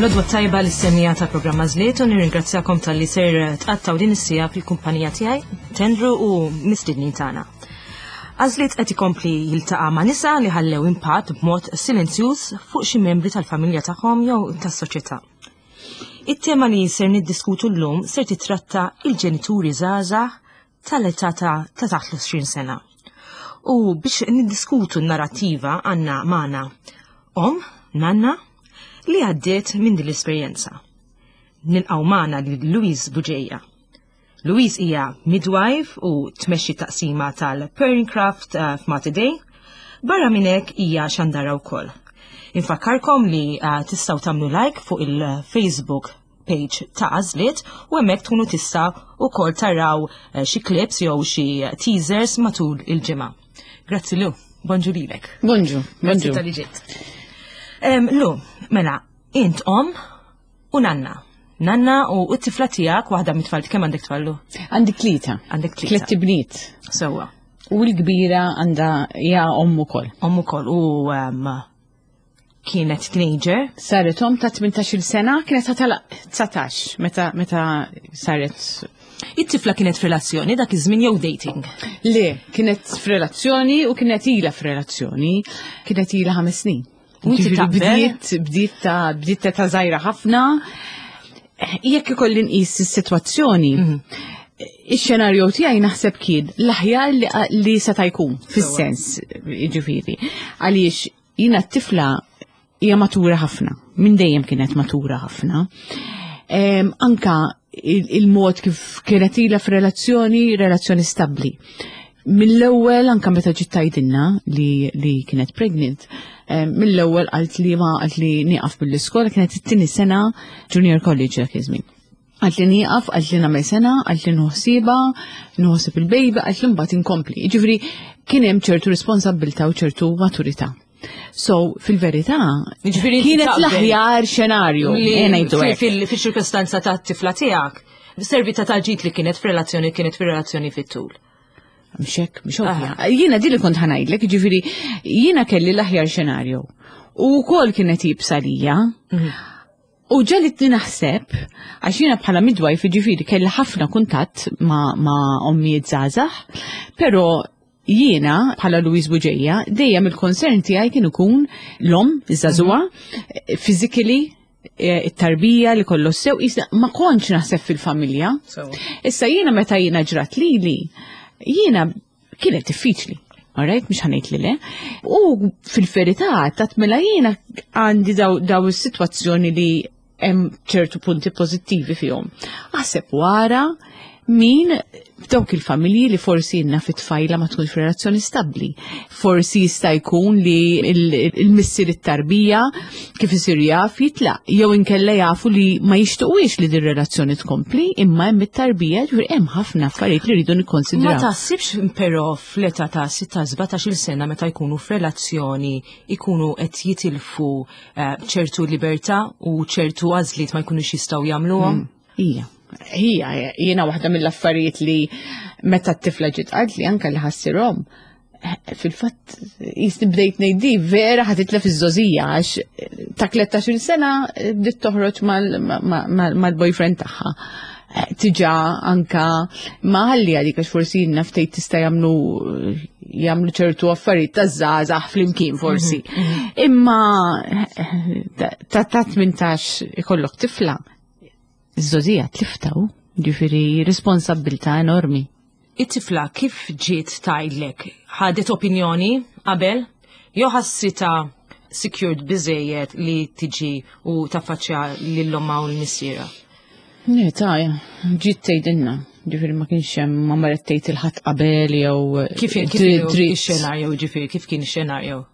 Lodwa tajba l-istennija ta' programma Żliet u nirringrazzjakom tal-li ser tqattaw din is-sija fil-kumpanija tiegħi, Tendru u mistednin tagħna. Għażliet qed ikompli jiltaqa' ma' nisa li ħallew impatt b'mod silenzjuż fuq xi membri tal-familja tagħhom jew tas-soċjetà. It-tema li ser niddiskutu llum ser titratta il-ġenituri żgħażagħ tal-età ta' taħt l-20 sena. U biex niddiskutu n-narrattiva għandna magħna nanna, li għaddiet minn din l-esperjenza. Nilqgħu magħna lil Louise Buġejja. Louise hija midwife u tmexxi taqsima tal-Perncraft f'Matidej, barra minn hekk hija xandara wkoll. Infakkarkom li tistgħu tagħmlu like fuq il-Facebook page ta' Għażliet u hemmhekk tkunu tistgħu wkoll taraw xi clips jew xi teasers matul il-ġimgħa. Grazzi Lu, bonġu lilek. Bonġu. Grazzi tal-li ġiet. Lu, mela, int u nanna. Nanna u t-tifla tijak waħda mit-tfal, kemm għandek tfallu? Għandi tlieta. Għandek tlieta. Tliet bniet. Sewa. U l-kbira għandha hija ukoll. Ukoll u kienet teenager. Saret ta' 18 sena, kienet ta' 19 meta saret. It-tifla kienet f'relazzjoni dak iż-żmien jew dating? Le, kienet f'relazzjoni u kienet ilha f'relazzjoni, kienet ilha 5 snin. Bdiet ta' żgħira ħafna. Jekk ikolli nqis is-sitwazzjoni, ix-xenarju tiegħi naħseb kien l-aħjar li seta' jkun fis-sens, jiġifieri. Għaliex jiena t-tifla hija matura ħafna, minn dejjem kienet matura ħafna. Anka il-mod kif kienet ilha f'relazzjoni stabbli. Mill-ewwel anke meta ġiet tgħidilna li kienet pregnant, mill-ewwel qalt li nieqaf mill-iskola, kienet it-tieni sena junior college dak iż-żmien. Qalt li nieqaf, qalt li nagħmel sena, qalt li nħossib il-baby, qalt li mbagħad inkompli. Jiġifieri kien hemm ċertu responsabbiltà u ċertu maturità. So, fil-verità, kienet l-aħjar xenarju. Fil-ċirkostanza ta' t-tifla tiegħek, servita ta' ġid li kienet fir-relazzjoni fit-tul. Mxek, jiena di li kont ħanajdlek, ġifiri, jiena kelli l-aħjar xenarju. U kol kienet jibsa lija. U ġalit naħseb, għax jiena bħala midwife, ġifiri, kelli ħafna kuntatt ma' ommijiet żgħażagħ, pero jiena bħala Louise Buġejja, dejjem il-konsern tiegħi kien ikun l-om, iż-żagħżugħa, physically, it-tarbija li kollu sew, ma kontx naħseb fil-familja. Issa jiena meta jiena ġrat lili, jiena kienet diffiċli, alright, mhux ħanejt li le. U fil-verità tatmela jiena għandi daw is-sitwazzjoni li hemm ċertu punti pożittivi fihom. Aħseb wara min f'dawk il-familji li forsi jenna fit-tfajla ma tkun f'relazzjoni stabbli. Forsi jista' jkun li il-missier it-tarbija kif isir jaf jitlaq, jew inkella jafu li ma jixtuqwix li din relazzjoni tkompli, imma hemm it-tarbija ġifieri hemm ħafna affarijiet li rridu nikkonsidraw. Ma taħsibx però fl-età ta' 16-17 sena meta jkunu f'relazzjoni jkunu qed jitilfu ċertu libertà u ċertu għażliet ma jkunux jistgħu jagħmluhom? Jiena waħda mill-affarijiet li meta t-tifla ġiet qalt li anke li ħassirhom. Fil-fatt jisni bdejt ngħid vera ħatitlef iż-żożija għax ta' 13 sena bdiet toħroġ mal-boyfriend tagħha. Tiġa anka ma ħalli għalik għax forsi naftejt tista' jagħmlu ċertu affarijiet ta' żgħażagħ flimkien forsi. Imma ta' 18 ikollok tifla. Iż-żożija tliftaw, ġifieri responsabbiltà enormi. It-tifla kif ġiet tgħidlek? Ħadet opinjoni qabel? Jew ħassita secured biżejjed li tiġi u taffaċċja lill-omma u l-missiera? Ġiet tgħidilna, ġifieri ma kienx hemm ma marret tgħid il-ħadd qabel jew kif ix-xenarju ġifieri kif kien ix-xenarju?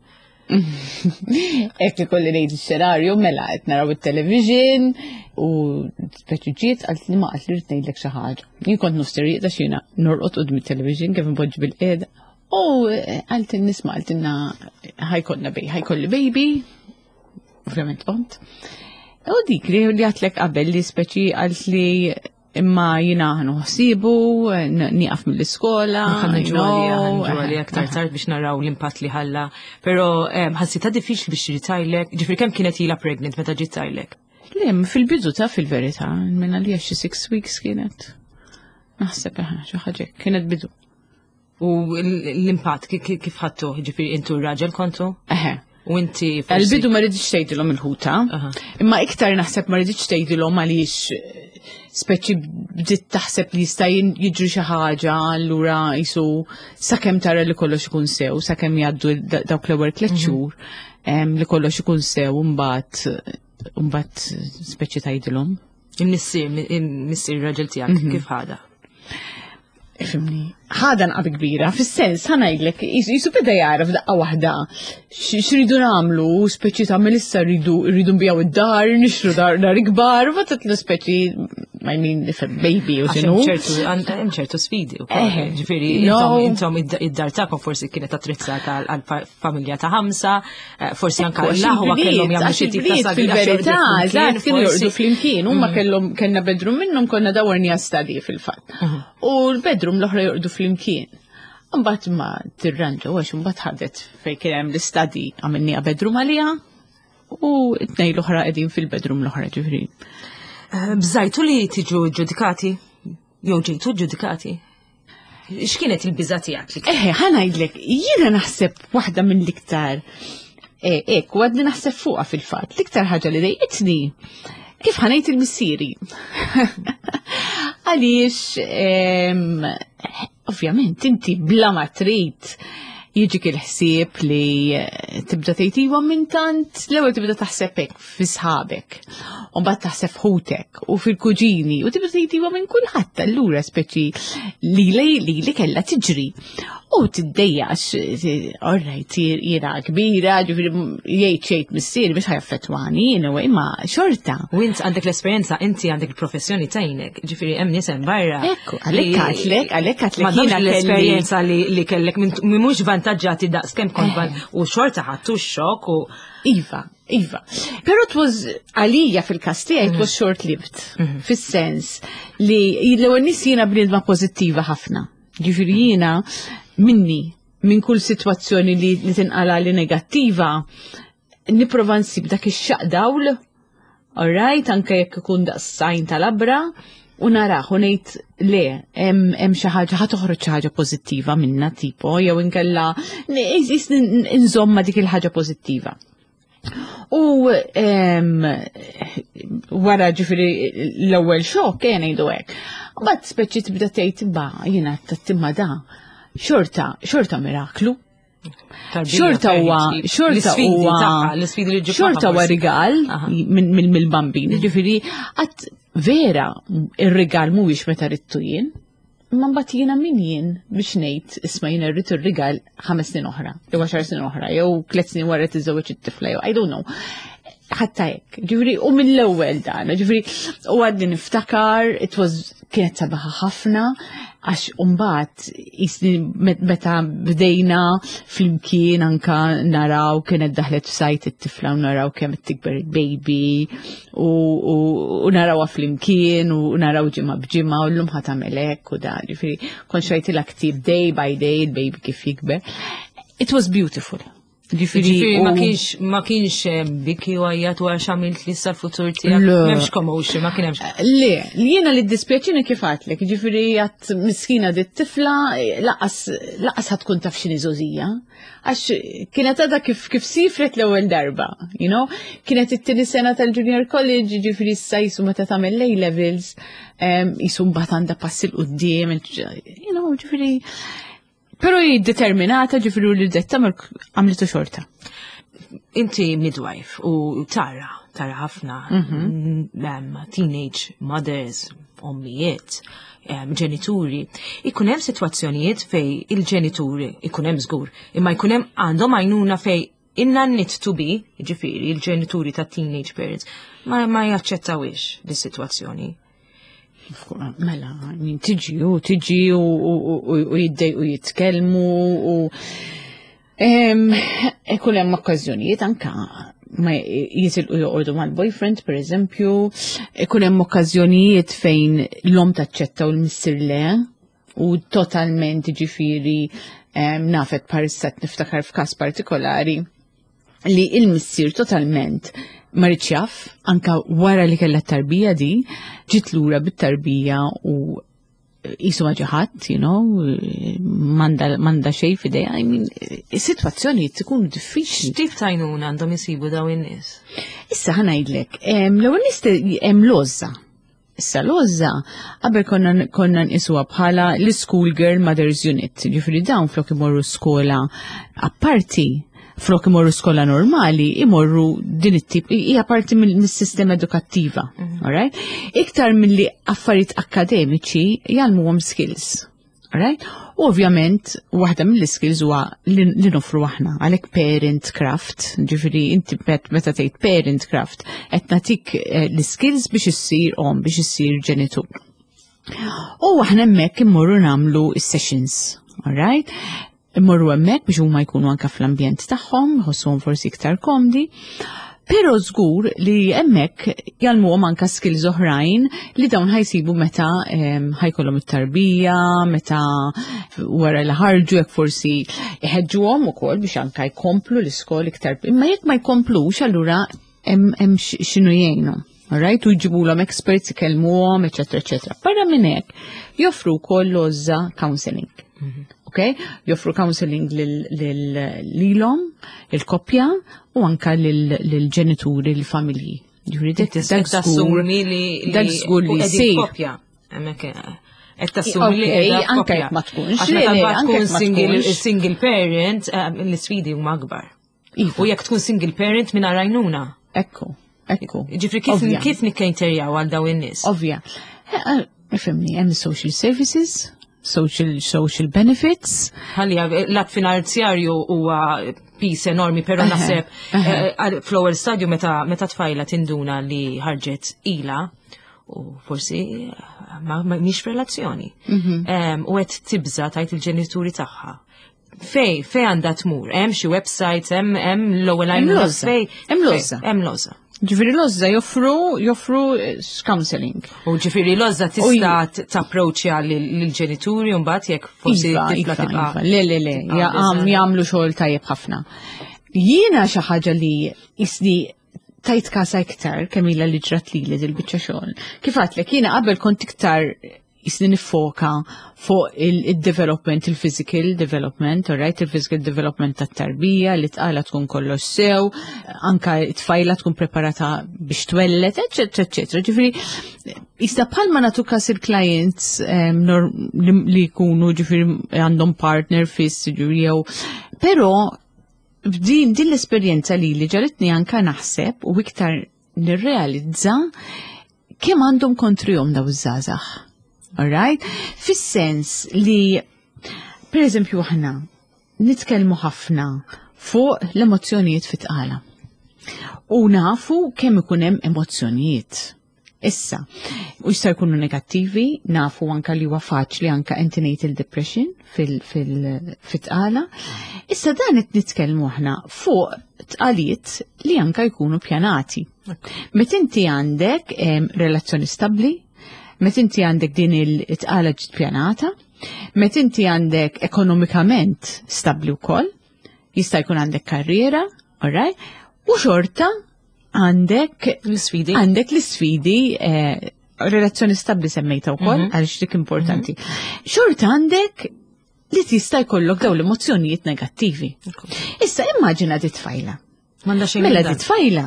Ekk ikolli ngħid ix-xenarju mela qed naraw it-television u speċi ġiet qalt li ma qalt li rid ngħidlek xi ħaġa. Jien kont nufsteriq da xina norqod qudiem it-television kif inpoġġi bil-qiegħda. U qalt nisma' qaltilna ħajkolli baby, ovvjament qont. U dik li għatlek qabel li speċi qalt li imma jina ħsibu, nieqaf mill-iskola. Ħanġu aktar tard biex naraw l-impatt li ħalla. Pero ħassita diffiċli biex ġiet tajlek, ġifieri kemm kienet ilha pregnant meta ġiet tajlek? Lem, fil-bidu ta' fil-verità, minna li xi 6 weeks kienet. Naħseb xi ħaġa kienet bidu. U l-impatt kif ħadtu, ġifieri intu r-raġel kontu? U inti Għal-bidu ma rridx tgħidilhom il-ħuta, imma iktar naħseb ma rridx tgħidilhom għaliex speċi bdiet taħseb li jista' jiġri xi ħaġa allura jisu sakemm tara li kollox ikun sew, sakemm jgħaddu dawk l-ewwel 3 xhur li kollox ikun sew mbagħad speċi tgħidilhom. Il-missier raġel tiegħek kif ħada? Fimni, ħada nqabi kbira, fis-sens ħanajdlek, jisu beda jara f'daqqa waħda x'ridu nagħmlu, speċi ta' Melissa rridu nbijaw id-dar, nixtru dar ikbar, u tatlu speċi I mean baby u xinu. Hemm ċertu sfidi wkoll. Ġifieri intom id-dar tagħkom forsi kienet attrizzata għall-familja ta' 5, forsi anke l-aħwa kellhom jagħmlu xi tip ta' sagira. Fil-verità, eżatt kienu jorqdu flimkien, huma kellna bedroom minnhom konna dawarni stadi fil-fatt. U l-bedroom l-oħra jorqdu flimkien. Mbagħad ma tirranġu għax mbagħad ħadet fejn kien hemm l-istadi għamilniha bedroom għaliha u t-tnejn l-oħra qegħdin fil-bedroom l-oħra ġifieri. Bżajtu li tiġu ġudikati? Jew ġejtu ġudikati? X'kienet il-biża' tiegħek? Ħanajdlek, jiena naħseb waħda mill-iktar u għadni naħseb fuqha fil-fatt. L-iktar ħaġa li dejqitni kif ħanejt il-missieri. Għaliex ovvjament inti bla ma trid jiġik il-ħsieb li tibda tgħidilhom minn tant l-ewwel tibda taħseb hekk fi sħabek, u mbagħad taħseb f'ħutek u fil-kuġini u tibda tgħidilhom minn kulħadd allura speċi li kellha tiġri. U tiddejjax, orrajt jiena kbira, ġifieri jgħid xejn missier biex ħajaffettwani, imma xorta. U int għandek l-esperjenza, inti għandek il-professjoni tajnek, ġifieri hemm nies hemm barra. Ekku, għalhekk għatlek jiena l-esperjenza li kellek mhux vantaġġati daqskemm kont u xorta ħadtu x-xokk u Iva. Pero it was għalija fil-każ tiegħi it was short-lived, fis-sens li l-ewwel nies jiena bniedma pożittiva ħafna. Ġifieri jiena minn kull sitwazzjoni li tinqala li negattiva nipprova nsib dak ix-xaqdawl, alright, anke jekk ikun daqssajn tal-abra, u naraħ u ngħid le hemm xi ħaġa ħatoħroġ xi ħaġa pożittiva minnha tipo jew inkella inżomma dik il-ħaġa pożittiva. U wara ġifieri l-ewwel xokk ngħidu hekk. Mbagħad speċi tibda tgħid jiena tat-timma da xorta miraklu. Xorta huwa rigal mill-bambin, ġifieri qatt vera ir-rigal mhuwiex meta rittu jien. Imma mbagħad jiena min jien biex ngħid isma' jiena rrid ir-rigal 5 snin oħra, jew 10 snin oħra, jew 3 snin wara tiżżewweġ it-tifla, jew I don't know. Ħatta hekk, ġifieri u mill-ewwel dan, ġifieri u għaddi niftakar kienet sabaħa ħafna għax mbagħad meta bdejna flimkien anka naraw kienet daħlet f'sajt it-tifla u naraw kemm tikber il-baby u narawha flimkien u naraw ġimgħa b'ġimgħa u llum ħadd tagħmel hekk u dan, ġifieri kont xejtilha ktieb day by day il-baby kif jikber. It was beautiful. Ġifieri ma kienx biki u għajjat wara x'għamilt li sal-futur tiegħek. M'hemmx commotion, ma kien hemmx. Le, jiena li ddispjaċini kif għadlek, ġifieri għad miskina dit tifla laqas ħadkun taf x'inhi żożija. Għax kienet għadha kif sifret l-ewwel darba, kienet it-tieni sena tal-junior college, ġifieri issa jisu meta tagħmel A levels, jisu mbagħad għandha passi l-qudiem, ġifieri. Pero determinata ġifiru li d-dettamel għamlitu xorta. Inti midwife u tara ħafna teenage mothers, ommijiet, ġenituri. Ikun hemm sitwazzjonijiet fej il-ġenituri ikun hemm żgur, imma jkun hemm għandhom għajnuna fej in-need to be, ġifieri il-ġenituri ta' teenage parents, ma jaċċettawiex dis-sitwazzjoni. Mela, tiġi u jiddej u jitkellmu u ikun hemm okkażjonijiet anka ma jitilqu joqogħdu mal-boyfriend pereżempju, ikun hemm okkażjonijiet fejn l-om taċċetta u l-missier le u totalment ġifieri nafet parissat niftakar f'każ partikolari li il-missier totalment marriċ jaf, anka wara li kellha t-tarbija di, ġiet lura bit-tarbija u jisu maġaħat, manda xej fideja. Is-sitwazzjoni tkun diffiċli. X'tip tajnuna għandhom jisibu daw in-nies? Issa ħanajdlek, l-ewwel hemm l-Ozza. Issa l-Ozza qabel konna nqisuha bħala l-School Girl Mothers Unit, ġifieri dawn flok imorru skola apparti. Flok imorru skola normali, imorru din it-tip, hija parti mis-sistema edukattiva, alright? Iktar milli affarijiet akademiċi jgħalmuhom skills, alright? Ovvjament, waħda mill-skills huwa li nofru aħna, għalhekk parent craft, ġifieri inti meta tgħid parent craft, qed nagħtik l-skills biex issir biex issir ġenitur. U aħna hemmhekk immorru nagħmlu is-sessions, alright? Immorru hemmhekk biex huma jkunu anke fl-ambjent tagħhom, ħossuhom forsi iktar komdi, però żgur li hemmhekk jgħalmuhom anke skills oħrajn li dawn ħajsibu meta ħajkollhom it-tarbija, meta wara li ħarġu jekk forsi iħeġġuhom ukoll biex anke jkomplu l-iskol iktar. Imma jekk ma jkomplux allura hemm x'inhu jgħinu. Alright, u jġibulhom experts ikellmuhom, eċetera, eċetera. Barra minn hekk joffru wkoll l-Ozza counseling. Okay? Joffru counseling lilhom, il-koppja u anka lill-ġenituri, l-familji. Dak tassumi li jsir. Qed tassumi li qiegħda koppja. Ma tkunx. Tkun single parent, l-isfidi huma akbar. U jekk tkun single parent minn għajnuna. Ekku. Ġifri kif nikkejterjaw għal daw in-nies? Ovvja. Ifhimni, hemm social services, social benefits. Ħalli l-att finanzjarju huwa pis enormi, però naħseb fl-ewwel stadju meta tfajla tinduna li ħarġet ila u forsi mhix relazzjoni. U qed tibża tajt il-ġenituri tagħha. Fej għandha tmur? Hemm xi website, hemm l-ewwel hemm l-Ozza. Ġifieri l-Ozza joffru counseling. U ġifieri l-Ozza tista' tapproċċja lill-ġenituri u mbagħad jekk forsi tifla tibqa'. Le, jagħmlu xogħol tajjeb ħafna. Jiena xi ħaġa li isni tajt kasa iktar kemm ilha li ġrat lili dil-biċċa xogħol. Kif għadlek jiena qabel kont iktar isni nifoka fuq il-development, il-physical development, alright, il-physical development tat-tarbija, li tqala tkun kollox sew, anka t-tfajla tkun preparata biex twellet, eccetera, eccetera. Ġifieri, issa bħalma nagħtu każ il-clients li jkunu ġifieri għandhom partner fis, jew, però din l-esperjenza li ġaritni anka naħseb u iktar nirrealizza kemm għandhom kontrihom daw iż-żgħażagħ. Alright? Fis-sens li, per eżempju, aħna nitkellmu ħafna fuq l-emozzjonijiet fit-tqala. U nafu kemm ikun hemm emozzjonijiet. Issa, u jista' jkunu negattivi, nafu anka li huwa faċli anka antenatal depression fit-tqala. Issa dan qed nitkellmu aħna fuq tqalijiet li anka jkunu pjanati. Meta inti għandek relazzjoni stabbli, meta inti għandek din il-tqala ġiet pjanata, meta inti għandek ekonomikament stabbli wkoll, jista' jkun għandek karriera, alright, u xorta għandek l-isfidi, relazzjoni stabbli semmejta wkoll għaliex dik importanti. Xorta għandek li tista' jkollok dawn l-emozzjonijiet negattivi. Issa immaġina di tfajla. Mela di tfajla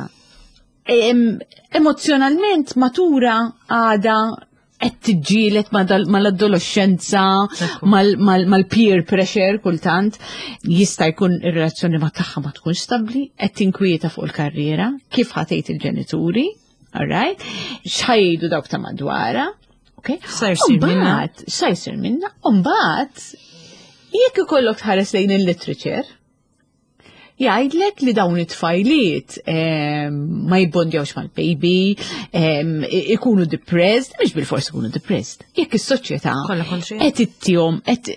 emozjonalment matura għada qed tiġġielet mal-adolescenza, mal-peer pressure kultant, jista' jkun ir-relazzjoni ma' tagħha ma tkunx stabbli, qed tinkwieta fuq il-karriera, kif ħatejt il-ġenituri, alright? X'ħajdu dawk ta' madwara, okay? Sa jsir minna, u mbagħad jekk ikollok tħares lejn il-literature, jgħidlek li dawn it-tfajliet ma jibbondjawx mal-baby, ikunu depressed, mhux bil-forsi ikunu depressed. Jekk is-soċjetà qed ittihom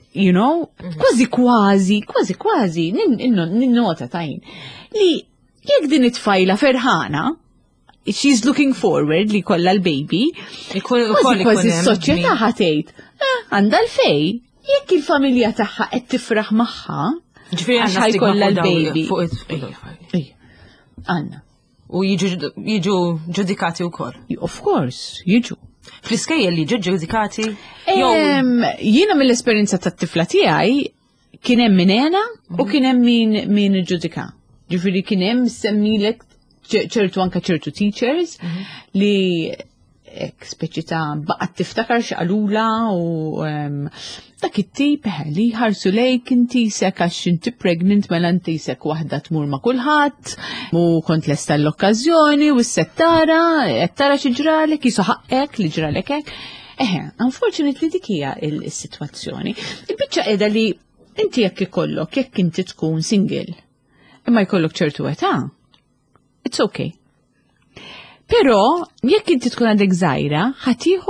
kważi ninnota tajn li jekk din it-tfajla ferħana, she's looking forward li kollha l-baby, kważi s-soċjetà ħatejt għandha l-fej, jekk il-familja tagħha qed tifraħ magħha, ġifieri għax ħajkollha l-baby. Għandna. U jiġu ġudikati wkoll. Of course, jiġu. Fl-iskejjel li jiġu ġudikati? Jiena mill-esperjenza tat-tifla tiegħi kien hemm min għena u kien hemm min ġudika. Ġifieri kien hemm semmilek ċertu anke ċertu teachers li speċi ta' baqgħet tiftakar x'qalula u dak it-tip li ħarsu lejk intisek għax inti pregnant mela intisek waħda tmur ma' kulħadd u kont lesta l-okkażjoni u s-settara qed tara xi ġralek jisu ħaqek li ġralek hekk. Unfortunately dik hija s-sitwazzjoni. Il-biċċa qiegħda li inti jekk ikollok jekk inti tkun single imma jkollok ċertu età, it's okay. Però jekk inti tkun għandek żgħira ħatiħu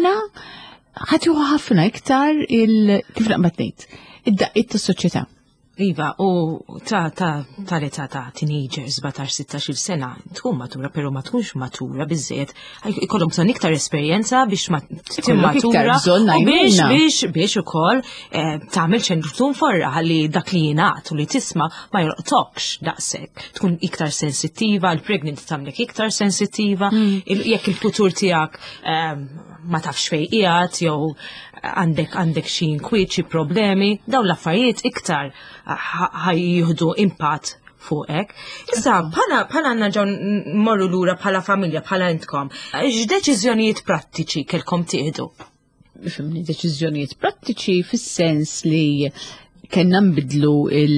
ħafna iktar kif naqbad ngħid, id-daqqiet tas-soċjetà. Iva, u tal-età ta' teenagers 17-16 sena tkun matura, pero ma tkunx matura biżżejjed. Ikollhom bżonn iktar esperjenza biex ma timmatura u biex ukoll tagħmel ċentru forra ħalli dak li jingħad u li tisma' ma jorqtokx daqshekk. Tkun iktar sensittiva, l-pregnant tagħmlek iktar sensittiva, jekk il-futur tiegħek ma tafx fejn qiegħed jew għandek xi inkwiet xi problemi, dawn l-affarijiet iktar ħajjieħdu impatt fuqek. Issa, bħala ġew morru lura bħala familja, bħala intkom, x'deċiżjonijiet prattiċi kellkom tieħdu? Fimni deċiżjonijiet prattiċi fis-sens li kellna nbidlu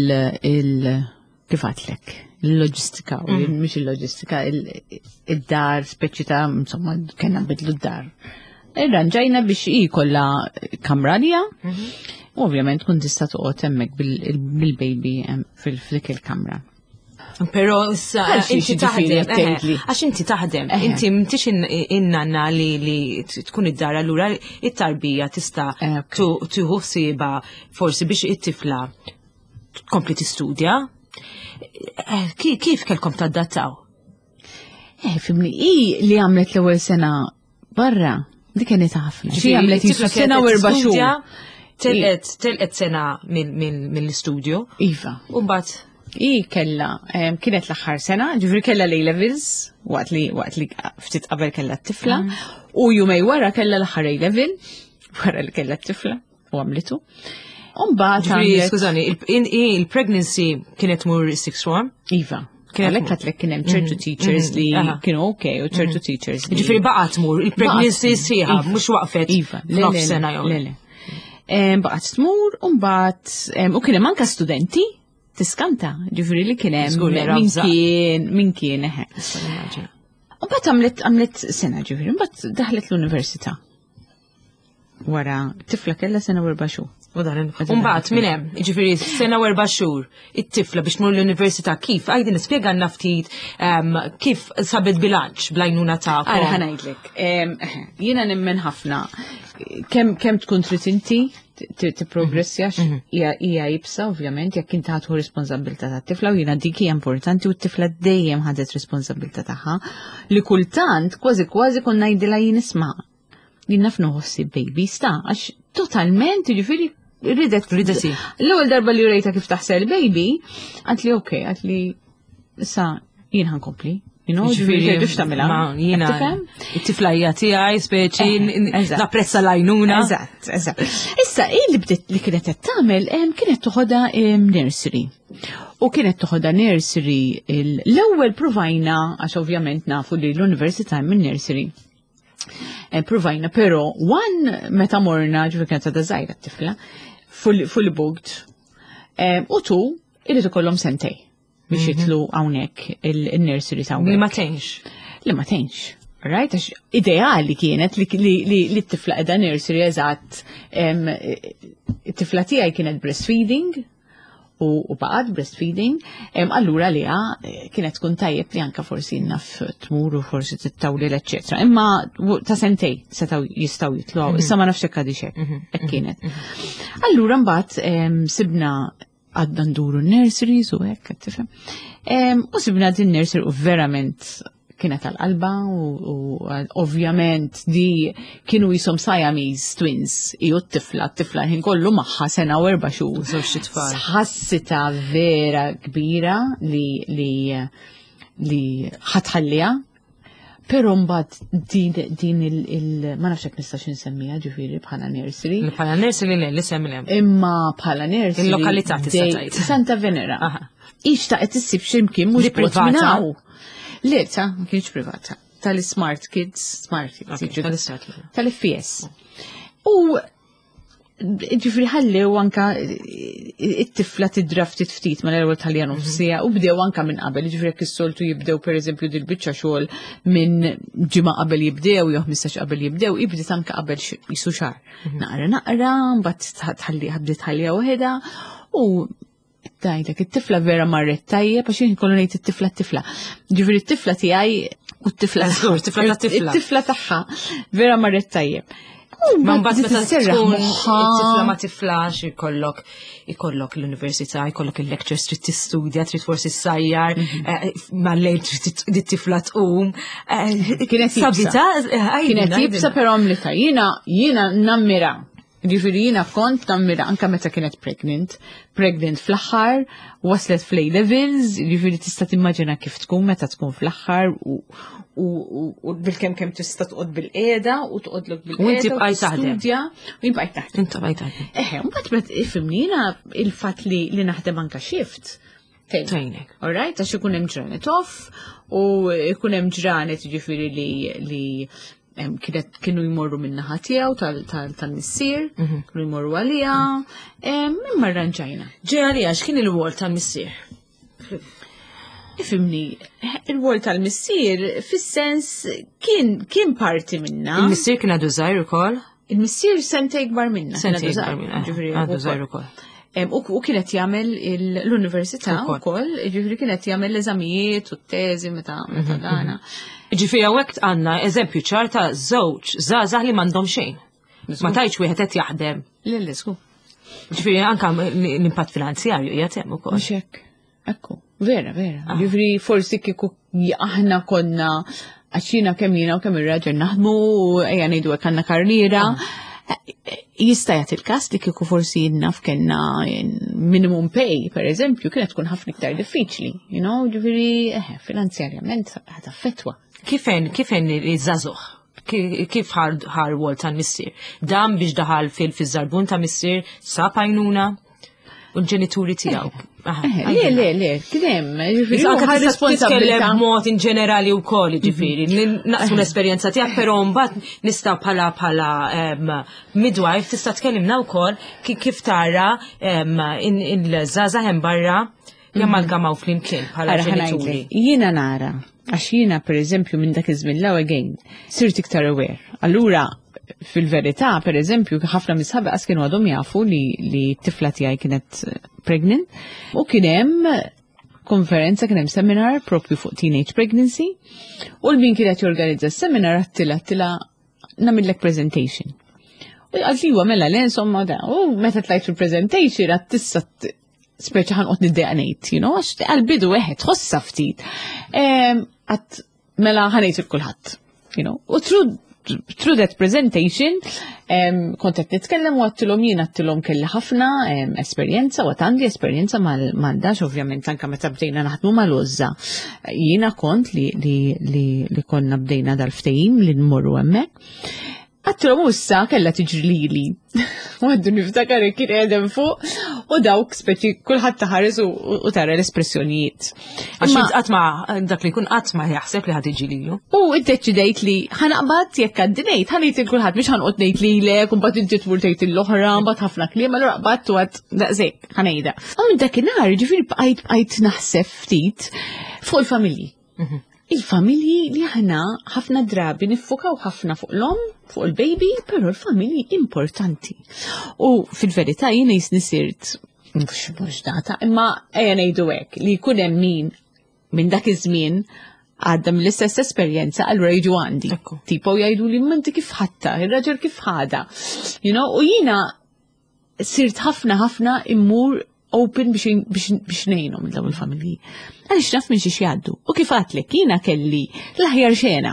kif għatlek, il-loġistika, mhux il-loġistika, id-dar speċi ta' insomma kellna nbidlu d-dar. Irranġajna biex kollha kamra lija, u ovvjament kun tista' toqgħod hemmhekk bil-baby fil-flik il-kamra. Però issa inti taħdem, għax inti taħdem, inti mtix innanna li tkun id-dar allura it-tarbija tista' tieħu ħsieba forsi biex it-tifla tkompli tistudja. Kif kellkom tadattaw? Fimni li għamlet l-ewwel sena barra. Dik kienet ħafna. Xi għamlet sena u 4 xhur. Telqet sena mill-istudju. Iva. U mbagħad kella kienet l-aħħar sena, ġifri kella A-levels waqt li ftit qabel kella t-tifla u jumej wara kella l-aħħar A-level wara li kella t-tifla u għamlitu. Skużani, il-pregnancy kienet mur 6 form? Iva. Għalek għatlek kienem ċertu teachers li kienu ok u ċertu teachers li. Ġifiri baqat mur, il-pregnancy siħa, mux waqfet f'nof sena jow. Baqat tmur, u kienem anka studenti, tiskanta, ġifiri li kienem min kien eħe. Unbat għamlet sena ġifiri, unbat daħlet l-università. Wara, tifla kella sena 4 xhur. Umbat, minnem, ġifiri, sena 4 xhur, it-tifla biex mur l-università, kif, għajdin spiega naftit kif sabet bilanċ blajnuna ta' Għara ħanajdlek, jina nimmen ħafna, kem tkun trid inti t-progressja, hija jibsa, ovvjament, jekk inti ħadħu responsabilta ta' tifla u jina dik hija importanti u t-tifla dejjem ħadet responsabilta tagħha, li kultant kważi kon ngħidilha jien isma' li nafnu ħossi baby sta, għax totalment ġifiri ridet. L-ewwel darba li rejta kif taħsel baby, għatli ok, għatli issa jien ħankompli. Ġifiri biex tamela. Jiena it-tiflajja tiegħi speċi napprezza l-għajnuna. Eżatt. Issa li bdiet li kienet qed tagħmel kienet toħodha nursery. U kienet toħodha nursery l-ewwel provajna għax ovvjament nafu li l-università minn nursery. Provajna, pero meta morna ġifi kienet ta' żgħira t-tifla, fully booked, u tu irrid ikollhom sentej biex jitlu hawnhekk il-nursery ta' Li ma tenx. Li ma tenx. Right? Għax ideali kienet li t-tifla qiegħda nursery eżatt, it-tifla tiegħi kienet breastfeeding, u baqad breastfeeding, allura li kienet tkun tajjeb li anka forsi naf tmur u forsi t-tawlil, etc. Imma ta' sentej jistaw jitlu, issa ma nafx ekka diċek, kienet. Allura mbagħad sibna għadna nduru nurseries u hekk, tifhem. U sibna din nursery u verament kienet għal-qalba u ovvjament di kienu jisom Siamese twins iju t-tifla ħin kollu maħħa sena u 4 xhur. Ħassita vera kbira li li ħatħallija, pero mbagħad din ma nafx hekk nistax insemmija ġifieri bħala nursery. Bħala nursery li semmilhem. Imma bħala nursery. Il-lokalità tista' tgħid. Santa Venera. Ixtaqet issib x'imkien mhux privata. Le, ma kienx privata. Tal-Smart Kids, tal-FPS. U ġifri ħalli u anka it-tifla t-draf t-ftit ma l-ewel Taljan ufsija u bdew anka minn qabel, ġifri jekk is-soltu jibdew per eżempju dil-bicċa xogħol minn ġimgħa qabel jibdew jew 15 qabel jibdew, jibdet anka qabel jisu xahar. Naqra, mbagħad ħabdiet ħallija waħedha u dajlek it-tifla vera marret tajjeb għax jien kollu ngħid it-tifla. Ġifri it-tifla tiegħi u it-tifla tagħha vera marret tajjeb. Ma mbagħad meta tkun it-tifla ma tiflax ikollok l-università, ikollok il-lectures trid tistudja, trid forsi ssajjar, mal-lejl trid tifla tqum. Kienet jibsa però mlita. Jiena nammira. Ġifieri jiena kont nammira anke meta kienet pregnant fl-aħħar, waslet fl-A-levels, ġifieri tista' timmaġina kif tkun meta tkun fl-aħħar u bil-kemm tista' toqgħod bil-qiegħda u toqgħodlok bil-qiegħda. U inti bqajt taħdem. U jien bqajt taħdem. Inti bqajt taħdem. Mbagħad ifhimni jiena il-fatt li naħdem anke shift. Tajnek. All right, għax ikun hemm ġranet off u ikun hemm ġranet ġifieri li kienu jmorru minnaħa tiegħu tal-missier, kienu jmorru għalija, minn marranġajna. Ġej għalija, x'kien il-wol tal-missier? Ifimni, il-wol tal-missier fis-sens kien parti minna. Il-missier kien għadu żgħir ukoll? Il-missier sentej kbar minna. Sentej kbar minna, għadu żgħir ukoll. U kienet jagħmel l-università wkoll, ġifieri kienet jagħmel l-eżamijiet u t-teżi meta dana. Ġifieri hawnhekk għandna eżempju ċar ta' żewġ żgħażagħ li m'għandhom xejn. Ma tajtx wieħed qed jaħdem. Lillisku. Ġifieri anke l-impatt finanzjarju qiegħed hemm ukoll. Mhux hekk. Ekku, vera. Ġifieri forsi kieku aħna konna għax jiena kemm jiena u kemm ir-raġel naħdmu ejja ngħidu hekk għandna karriera. Jista' jagħti il-każ li kieku forsi naf kellna minimum pay, per eżempju, kienet tkun ħafna iktar diffiċli, ġifieri finanzjarjament ħadd affettwa. Kif iż-żagħżugħ? Kif ħar wol tal-missier? Dan biex daħal fiż-żarbun ta' missier sab għajnuna u l-ġenituri tiegħu. Le, kien hemm, ġifieri ħa responsabilità b'mod in ġenerali wkoll, ġifieri. Naqsmu l-esperjenza tiegħek, però mbagħad nistgħu bħala midwife tista' tkellimna wkoll kif tara il-żgħażagħ hemm barra jammalgamaw flimkien bħala ġenituri. Jiena nara, għax jiena pereżempju minn dak iż-żmien l-ewwel again sirt iktar aware. Allura fil-verità, per eżempju, ħafna misħabi għas kienu għadhom jafu li t-tifla tiegħi kienet pregnant u kien hemm konferenza, kien hemm seminar propju fuq teenage pregnancy u l-min kienet jorganizza s-seminar għattila namillek presentation. U għalli huwa mela l-insomma da, u meta tlajt fil-presentation għat tissa speċi ħanqot niddeqnejt, għax għal-bidu weħed, ħossa ftit. Għat mela ħanejt il-kulħadd, u through that presentation, kontet nitkellem u għattilom jien għattilom kelli ħafna esperienza u għatandi esperienza mal-dax, ovvjament anka meta bdejna naħdmu mal-Uzza. Jiena kont li konna bdejna dal-ftejim li nmorru hemmhekk. Għattilom ussa kella tiġrili. U għaddu niftakar kien għedem fuq u dawk speċi kullħat taħares u tara l-espressjonijiet. Għax għatma dak li kun għatma jaħseb li ħad iġililu. U id-deċidejt li ħanaqbad jekk għaddinejt, ħanajt il-kullħat biex ħanqot nejt li l-ek, un bat inti tmurtejt il-loħra, un bat ħafna klima, l għaqbad u għad daqsek, ħanajda. U minn dakinhar ġifiri bqajt naħseb ftit fuq il-familji. Il-familji li ħana ħafna drabi nifukaw ħafna fuq l-om, fuq il-baby, pero l-familji importanti. U fil-verità jina jisnisirt, mux data, imma ejja ngħidu hekk li jkun hemm min minn dak iż-żmien għadda mill-istess esperjenza għal rejġu għandi. Tipo jgħidu li minti kif ħatta, il-raġel kif ħada. U jina sirt ħafna immur open biex nejnom daw il-familji. Għalix naf minn xiex jaddu. U kif għatlek, jina kelli l-aħjar xena.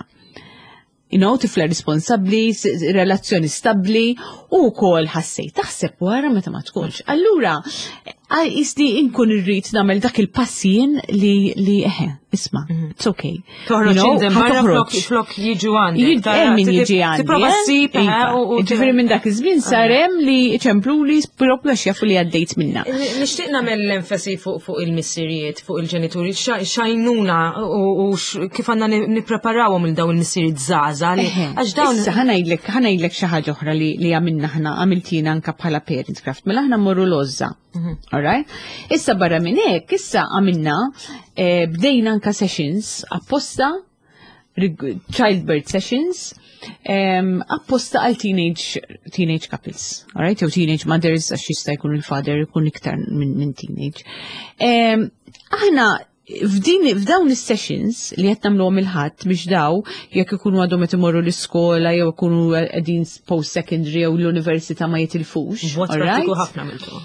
Tifla responsabli, relazzjoni stabli, u kol ħassej, taħseb wara meta ma tkunx. Allura, Jisni inkun irrit namel dak il-passien li isma, it's okay. Toħroġ indem barra flok jiġu għandek. Min jiġi għandi. Tiprofa ssib, ġifiri minn dak iż-żmien sarem li ċemplu li propju għax jafu li għaddejt minna. Nixtieq nagħmel l-enfasi fuq il-missirijiet, fuq il-ġenituri, xajnuna u kif għandna nippreparawhom il dawn il-missirijiet żgħażagħ għax dawn. Issa ħanajdlek xi ħaġa oħra li għamilna ħna għamiltina anke bħala Parent Craft, mela aħna mmorru Lozza. Alright? Issa barra minn hekk, issa għamilna bdejna anka sessions apposta, childbirth sessions, apposta għal teenage couples, alright? Jew teenage mothers, għax jista' jkun il-father jkun iktar minn teenage. Aħna f'dawn is-sessions li qed nagħmluhom il-ħadd biex daw jekk ikunu għadhom qed imorru l-iskola jew ikunu qegħdin post-secondary jew l-università ma jitilfux. Pratiku ħafna miltu.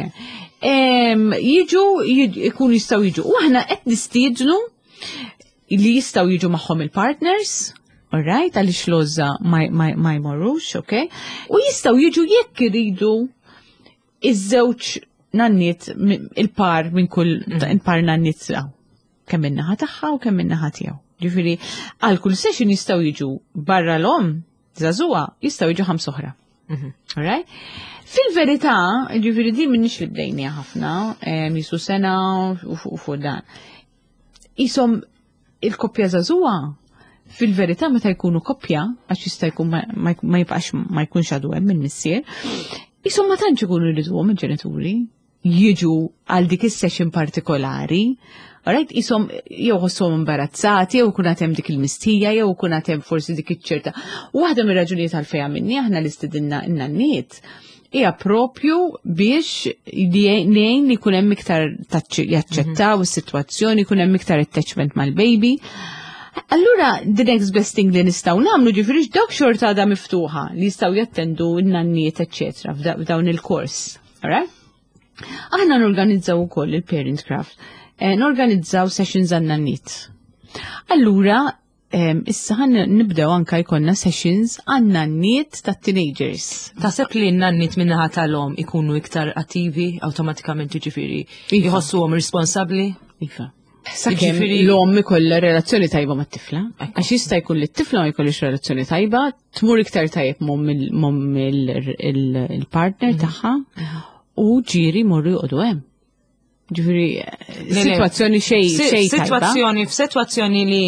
Jiġu ikunu jistgħu jiġu. U aħna qed nistiednu li jistgħu jiġu magħhom il-partners, alright, għaliex Lozza ma jmorrux, okay? U jistgħu jiġu jekk iridu iż-żewġ nanniet il-par minn kull par nanniet kemm min-naħa tagħha u kemm min-naħa tiegħu. Ġifieri għal kull session jistgħu jiġu barra l-om żagħżugħa jistgħu jiġu ħams oħra. Alright? Fil-verità, ġifieri din minnix li bdejnija ħafna, jisu sena u fuq dan. Ishom il-koppja żagħżugħa fil-verità meta jkunu koppja għax jista' jkun ma jibqax ma jkunx għadu hemm minn missier, ishom ma tantx ikunu jridhom il-ġenituri jiġu għal dik is-session partikolari, alright, ishom jew ħosshom imbarazzati, jew kun hemm dik il-mistija, jew kun hemm forsi dik iċ-ċerta. Waħda mir-raġunijiet għalfejn minni aħna li stidilna n-nanniet hija propju biex nejn li jkun hemm iktar jaċċettaw is-sitwazzjoni, jkun hemm iktar attachment mal-baby. Allura, the next best thing li nistgħu nagħmlu ġifieri dawk xorta għadha miftuħa li jistgħu jattendu n-nanniet eċċetera f'dawn il-kors. Alright? Aħna norganizzaw ukoll il-Parent Craft. Norganizzaw sessions għan-nanniet. Allura, issa nibdew anka jkollna sessions għan-nanniet tat-teenagers. Taħseb li n-nanniet min-naħa tal-hom ikunu iktar attivi awtomatikament ġifieri jħossuhom responsabbli? Iva. Sakemm l-om ikollha relazzjoni tajba mat-tifla, għax jista' jkun li t-tifla ma jkollix relazzjoni tajba, tmur iktar tajjeb mom il-partner tagħha u ġieri morru jqogħdu hemm. Ġifieri sitwazzjoni xejn tajba. F'sitwazzjoni li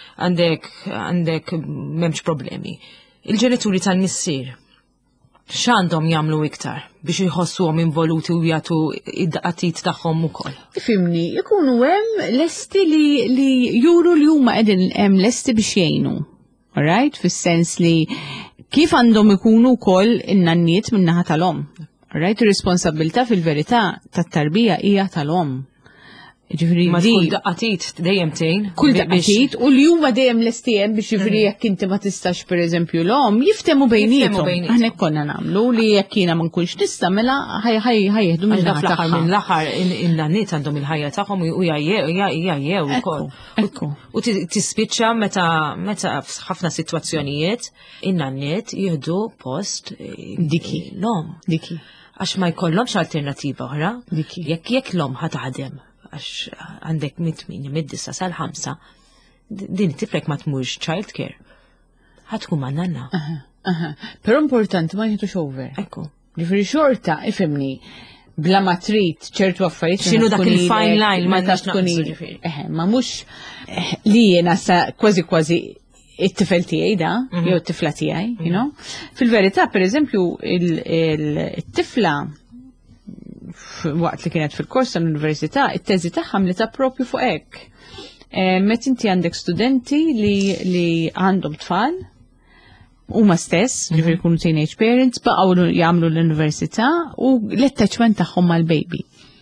għandek m'hemmx problemi. Il-ġenituri tan-nissier x'għandhom jagħmlu iktar biex jħossuhom involuti u jagħtu id-daqatit tagħhom ukoll. Ifhimni, ikunu hemm lesti li juru li huma qegħdin hemm lesti biex jgħinu. Alright? Fis-sens li kif għandhom ikunu wkoll in-nanniet min-naħa tal-om. Alright? Ir-responsabilità fil-verità tat-tarbija hija tal-om. Ġifiri kull daqqatit dejjem tgħin. Kull daqqatit u li huma dejjem lestiem biex ġifiri jekk inti ma tistax pereżempju l-om jiftemu bejniethom. Aħna konna nagħmlu li jekk jiena ma nkunx nista' mela ħajjeħdu minn l-aħħar minn l-aħħar in-nanniet għandhom il-ħajja tagħhom u jgħajjew ukoll. U tispiċċa meta f'ħafna sitwazzjonijiet in-nanniet jieħdu post diki l-om. Diki. Għax ma jkollhomx alternattiva oħra. Jekk l-om ħa taħdem għax għandek mid-9 sal-5, din tiflek ma tmurx child care. Ħatkun ma' nanna. Però importanti ma jħitux over. Ekku. Ġifieri xorta, ifhimni, bla ma trid ċertu affarijiet. X'inhu dak il-fine line ma nafx naqsu ġifieri. Ma mhux li jiena sa kważi it-tifel tiegħi da, jew it-tifla tiegħi, you know? Fil-verità, pereżempju, it-tifla waqt li kienet fil-kors tal-università, it-teżi tagħha mlita propju fuq hekk. Met inti għandek studenti li għandhom tfal, huma stess, ġifieri jkunu teenage parents, baqgħu jagħmlu l-università u l-attachment tagħhom mal-baby.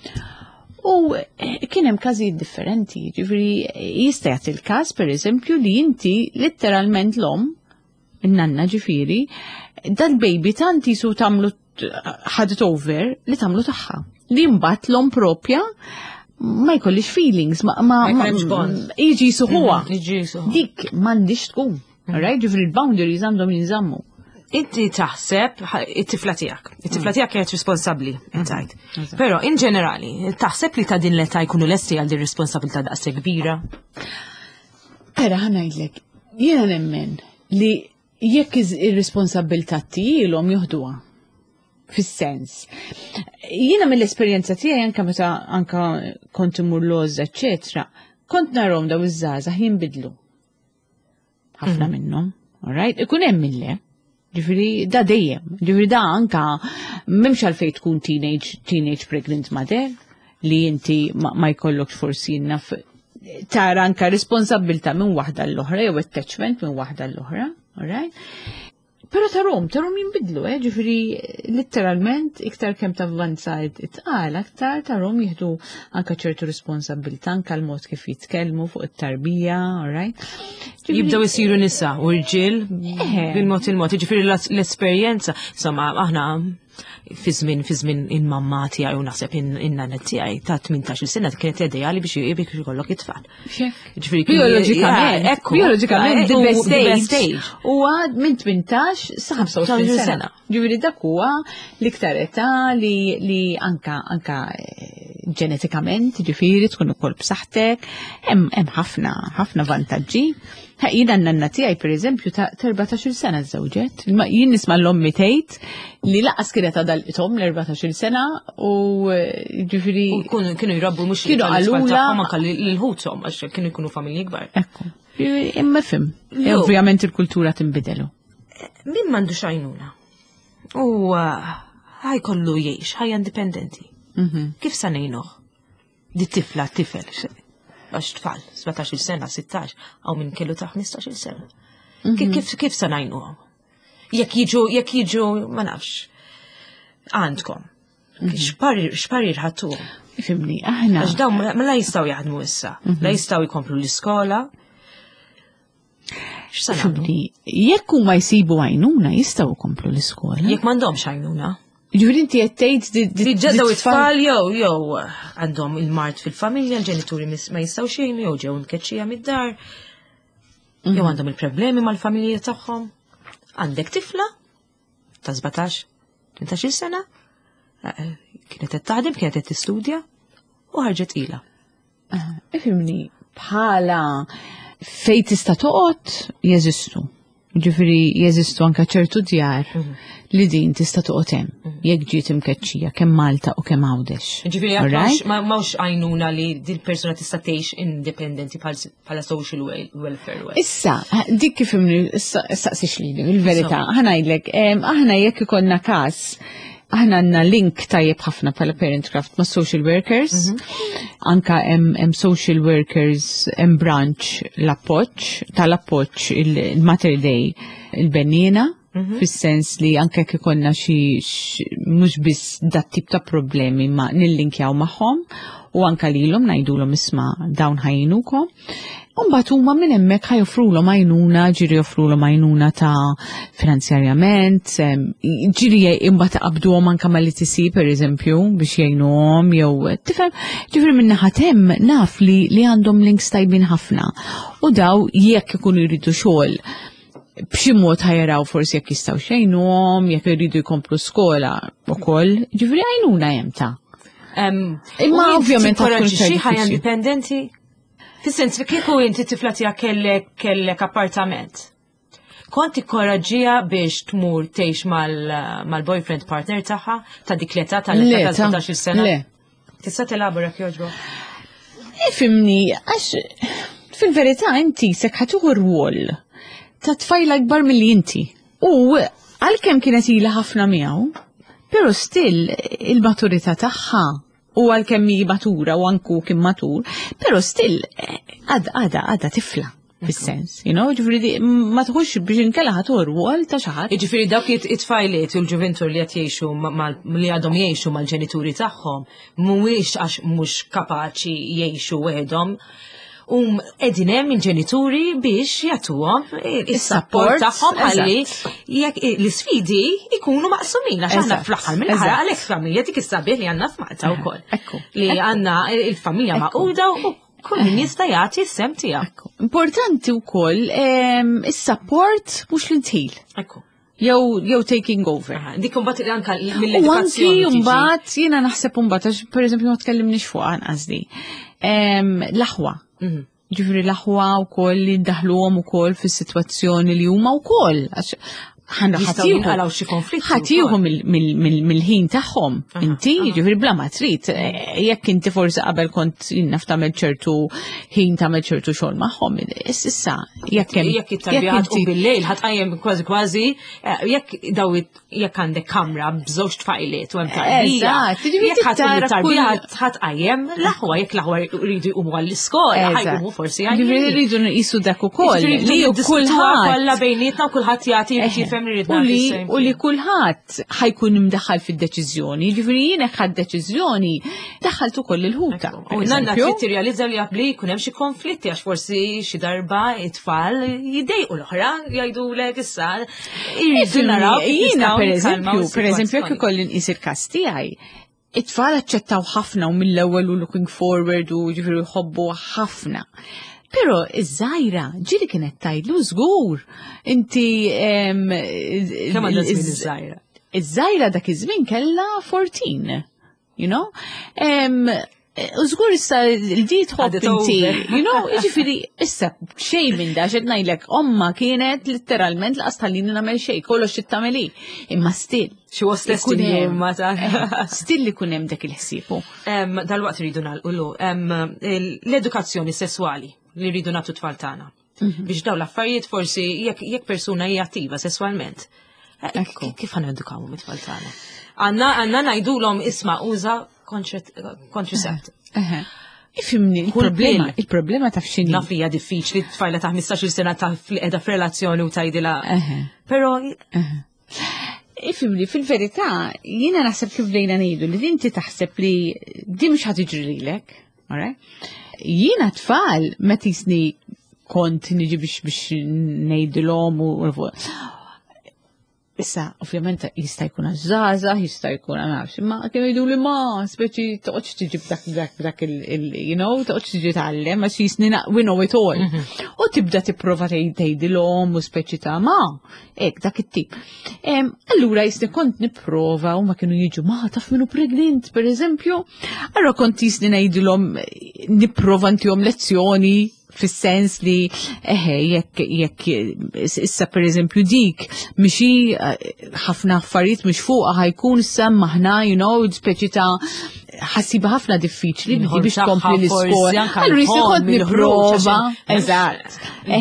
U kien hemm każijiet differenti, ġifieri jista' jagħti l-każ pereżempju li inti letteralment l-om, in-nanna ġifieri, dal-baby tant isu tagħmlu ħadet over li tagħmlu tagħha. Li mbagħad l-om propja ma jkollix feelings, ma jiġi suħuha. Dik m'għandix tkun. Alright, ġifri il-boundaries għandhom jinżammu. inti taħseb it-tifla tiegħek kienet responsabbli, intajt. Però in ġenerali, taħseb li ta' din l-età jkunu lesti għal din responsabilità daqs kbira? Era ħanajdlek, jiena nemmen li jekk ir-responsabilità tiegħhom juħduha. Fis-sens. Jiena mill-esperjenza tiegħi anke meta anke kont imur logħoż, eċċetera, kont narhom daw iż-żgħażagħ jinbidlu. Ħafna minnhom, all right? Ikun hemm mille. Ġifieri da dejjem. Ġifieri da anke m'hemmx għalfejn tkun teenage pregnant mother li inti ma jkollokx forsi naf tara anke responsabbilta minn waħda l-oħra jew attachment minn waħda l-oħra, all right? Pero tarom jinbidlu, ġifiri literalment iktar kem tavvanzajt it-qal, aktar tarom jihdu anka ċertu responsabilta, anka l-mod kif jitkellmu fuq it-tarbija, alright? Jibdaw jisiru nisa u rġil bil-mod il-mod, ġifiri l-esperienza, insomma, aħna fi żmien il-mamma tiegħi u naħseb in-nana tiegħi ta' 18 sena kienet ideali biex jkollok it-tfal. Bioloġikament the best stage huwa minn 18 sa 25 sena. Ġifieri dak huwa l-iktar età li anka ġenetikament ġifieri tkun ukoll b'saħħtek, hemm ħafna vantaġġi. Jien n-nanna tiegħi pereżempju ta' 14 sena żewġet. Jien nisma' l-ommi tgħid li laqas kienet għadalqithom l-14 sena u ġifieri kienu jrabbu mhux kienu għalula ma kalli l-ħuthom għax kienu jkunu familji kbar. Ekku. Imma fim. Ovvjament il-kultura tinbidelu. Min m'għandux għajnuna. U ħajkollu jgħix, ħajja indipendenti. Kif sa ngħinuh? Di tifla, tifel. Għax tfal, 17 sena, 16, għaw minn kellu ta' 15 sena. Kif sa najnu għaw? Jek jiġu, ma nafx, għandkom. Xparir ħattu għom? Fimni, aħna. Għax daw ma la jistaw jaħdmu issa, la jistaw jkomplu l-iskola. Fimni, jekk ma jisibu għajnuna, jistaw jkomplu l-iskola. Jekk mandomx għajnuna. Ġuri inti jettejt ġeddaw it-tfal jew għandhom il-mart fil-familja, l-ġenituri ma jistaw xejn, jew ġew mkeċċija mid-dar, jew għandhom il-problemi mal-familja tagħhom. Għandek tifla ta' 17 sena, kienet qed taħdem, kienet qed tistudja u ħarġet ilha. Ifhimni, bħala fejn tista' toqgħod jeżistu. Ġifieri jeżistu anke ċertu djar li din tista' toqgħod hemm jekk ġiet imkeċċija kemm Malta u kemm Għawdex. Ġifieri m'hawnx għajnuna li din persuna tista' tgħix indipendenti bħala social welfare. Issa, dik kif saqsix lili, il-verità, ħanajdlek, aħna jekk ikollna każ aħna għandna link tajjeb ħafna bħala Parent Craft ma' social workers, anka hemm social workers hemm branch tal-appoġġ il-Mother Day il-bennina, fis-sens li anke jekk ikollna xi mhux biss dat tip ta' problemi ma nillinkjaw magħhom u anke lilhom ngħidulhom isma' dawn ħajjinukom. Mbagħad huma minn hemmhekk ħajofrulhom għajnuna, ġieri joffrulhom għajnuna ta' finanzjarjament, ġieri imbagħad qabduhom anke mal-ITC pereżempju biex jgħinuhom jew tifhem, ġifieri minn naħa hemm naf li għandhom links tajbin ħafna u daw jekk ikunu jridu xogħol b'xi mod ħajaraw forsi jekk jistgħu xejnuhom, jekk iridu jkomplu skola wkoll, ġifieri għajnuna hemm ta'. Imma ovvjament xi ħajja indipendenti. Fis-sens li kieku inti tifla tiegħek kellek appartament. Kont ikkoraġġiha biex tmur tgħix mal-boyfriend partner tagħha ta' dik l-età tal-età ta' 17 sena? Le. Tista' tilabora jogħġbok? Ifhimni, għax fil-verità inti sek ħatuħu rwol ta' tfajla akbar milli inti. U għalkemm kienet ilha ħafna miegħu, però still il-maturità tagħha u għal-kemm matura u anku kim matur, pero still għada tifla fis-sens, ġifiri ma tħux biex inkella ħatur għal ta' xaħat. Ġifiri dawk it-tfajliet u l-ġuventur li jgħixu li għadhom jgħixu mal-ġenituri tagħhom mhuwiex għax mhux kapaċi jgħixu weħedhom. Edin hemm il-ġenituri biex jagħtuhom is-support tagħhom ħalli jekk l-isfidi jkunu maqsumin għax aħna fl-aħħar mill-aħħar għalhekk familja dik is-sabiħ li għandna f'Malta wkoll. Li għandna il-familja maquda u kull min jista' jagħti s-sem tiegħu. Importanti wkoll is-support mhux l-intil. jew taking over. Dik mbagħad anke U mill-edukazzjoni. anki mbagħad jiena naħseb mbagħad għax pereżempju ma tkellimniex fuq qasdi. L-aħwa. Ġifri l-aħwa wkoll li ndaħluhom ukoll fis-sitwazzjoni li huma wkoll ħatiħu xi konflitti. ħatiħu mill-ħin tagħhom. Inti ġifri bla ma trid. Jekk inti forsi qabel kont naf tagħmel ċertu ħin tagħmel ċertu xogħol magħhom. Issa jekk it-tarbija u bil-lejl ħatqajjem kważi jekk għandek kamra b'żewġ tfajliet u hemm tarbija. Jekk ħadd-tarbija ħatqajjem l-aħwa jekk l-aħwa jridu jqumu għall-iskola ħajqumu forsi għajjem. Ġifri rridu nqisu dak ukoll. Li kulħadd kollha bejnietna u kulħadd jagħti u li kulħadd ħajkun imdaħħal fid-deċiżjoni, ġifieri jien hekk ħad-deċiżjoni daħħalt ukoll il-ħuta. U nanna tirrealizza li qabli jkun hemm xi konflitti għax forsi xi darba it-tfal jiddejqu l-oħra jgħidulek issa irridu naraw. Jiena pereżempju jekk ikolli nqis il-każ tiegħi. It-tfal aċċettaw ħafna u mill-ewwel u looking forward u ġifieri jħobbu ħafna. Pero iż-żajra ġili kienet tajdlu żgur. Inti kemm għandha żmien iż-żajra? Iż-żajra dak iż-żmien kellha 14, you know? U żgur issa l-di tħobb inti, you know, jiġifieri issa xejn minn da xed ngħidlek omma kienet letteralment laqas tħallini nagħmel xejn, kollox xi tagħmeli. Imma still. Xi was testing still li kun hemm dak il-ħsiebu. Dal-waqt iridu nagħlqu l-edukazzjoni sesswali li rridu nagħtu tfal tagħna. Biex dawn l-affarijiet forsi jekk persuna hija attiva sesswalment. Kif ħan edukawhom it-tfal tagħna? Għandna ngħidulhom isma' uża contraceptive. Ifimni, il-problema taf x'inhi. Naf hija diffiċli tfajla ta' 15-il sena ta' qiegħda f'relazzjoni u tgħidilha. Però ifimni, fil-verità, jiena naħseb kif bdejna ngħidu li inti taħseb li di mhux ħad tiġri lilek, jiena tfal meta jisni kont niġi biex ngħidilhom u issa ovvjament jista' jkun żgħażagħ, jista' jkun nafx, imma kemm jgħidu li ma speċi toqgħodx tiġi b'dak you know, toqgħodx tiġi tgħallem għax jisni we know it all. U tibda tipprova tgħidilhom u speċi ta' ma hekk dak it-tip. Allura jisni kont nipprova u ma kienu jiġu ma taf minnu pregnant pereżempju, allura kont jisni ngħidilhom nipprova ntihom lezzjoni fis-sens li jekk issa pereżempju dik mixi ħafna affarijiet mhux fuqha ħajkun issa maħna you know speċi ta' ħassiba ħafna diffiċli biex tkompli l-iskola. Allura jista' kont nipprova. Eżatt.